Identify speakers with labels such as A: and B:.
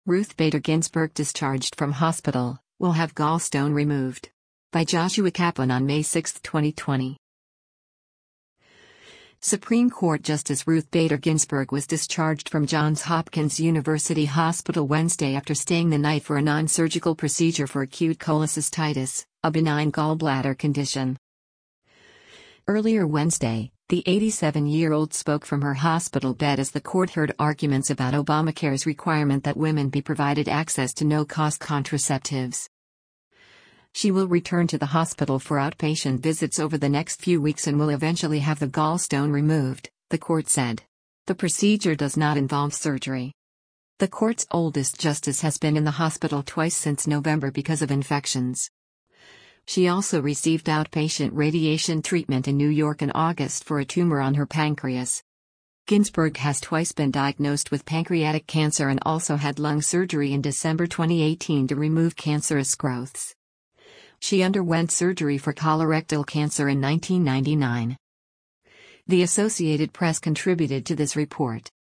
A: Ruth Bader Ginsburg discharged from hospital, will have gallstone removed. By Joshua Kaplan on May 6, 2020. Supreme Court Justice Ruth Bader Ginsburg was discharged from Johns Hopkins University Hospital Wednesday after staying the night for a non-surgical procedure for acute cholecystitis, a benign gallbladder condition. Earlier Wednesday, the 87-year-old spoke from her hospital bed as the court heard arguments about Obamacare's requirement that women be provided access to no-cost contraceptives. She will return to the hospital for outpatient visits over the next few weeks and will eventually have the gallstone removed, the court said. The procedure does not involve surgery. The court's oldest justice has been in the hospital twice since November because of infections. She also received outpatient radiation treatment in New York in August for a tumor on her pancreas. Ginsburg has twice been diagnosed with pancreatic cancer and also had lung surgery in December 2018 to remove cancerous growths. She underwent surgery for colorectal cancer in 1999. The Associated Press contributed to this report.